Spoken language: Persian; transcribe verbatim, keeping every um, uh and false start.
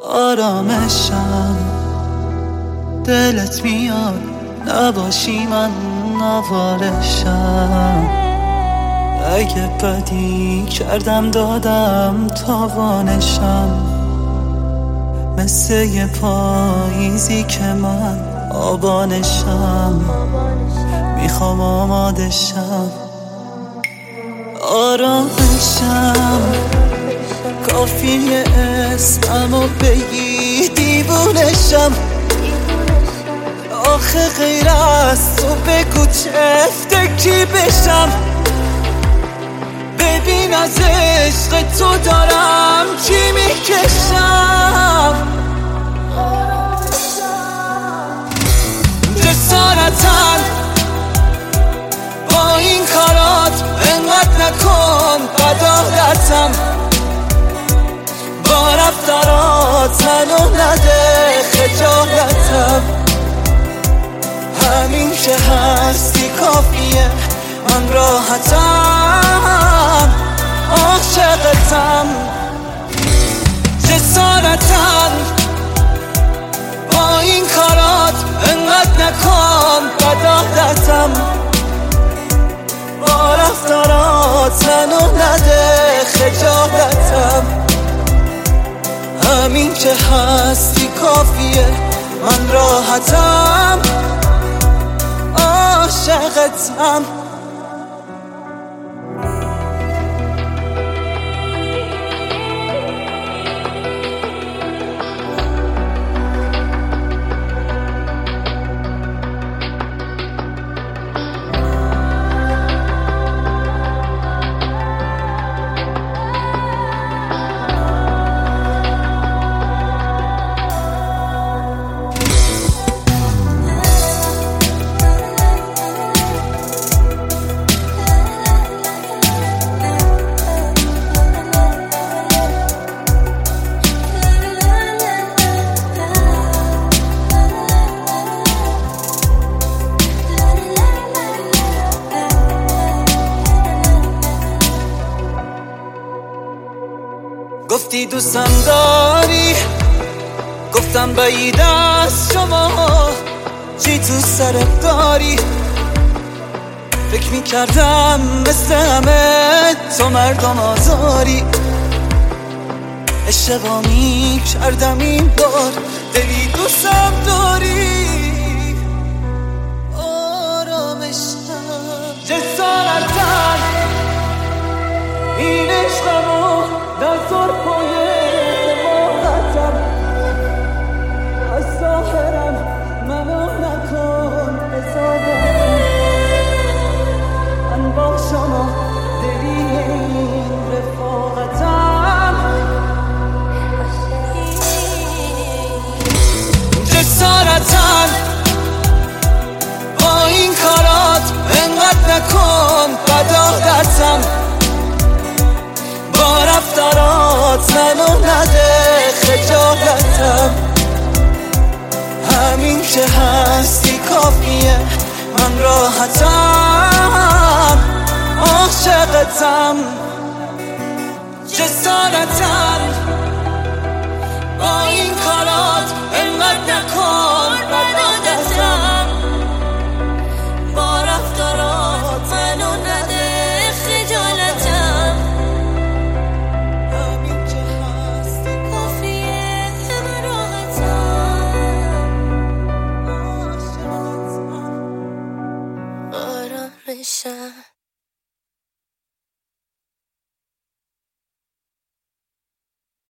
آرامشم دلت میاد نباشی من نوارشم. اگه بدی کردم دادم تاوانشم، مثل یه پاییزی که من آبانشم، میخوام آمادشم. آرامشم کافیه اسممو بگی دیوونشم. آخه غیر از تو بگو چه فکری بشم. ببین از عشق تو دارم چی میکشم. جسارتاً با این کارات انقدر نکن بداهتم. با رفتارات منو نده خجالتم. همین که هستی کافیه من راحتم، عاشقتم. جسارتاً با این کارات انقدر نکن بداهتم. با رفتارات منو نده خجالتم. همین که هستی کافیه من راحتم، عاشقتم. گفتی دوستم داری، گفتم بعید از شما چی تو سرت داری. فکر میکردم مثل همه تو مردم آزاری. اشتباه میکردم این بار، دلی دوستم داری. آرامشم جسارتاً این عشقمو در سرپای حماقتم. از ظاهرم منو نکن حسابم. من با شما دلیل این رفاقتم. جسارتاً با این کارات انقدر نکن بداهتم. با رفتارات منو نده خجالتم. همین که هستی کافیه من راحتم، عاشقتم. جسارتاً با این کارات انقدر نکن بداهتم. با رفتارات منو نده خجالتم. آرامشم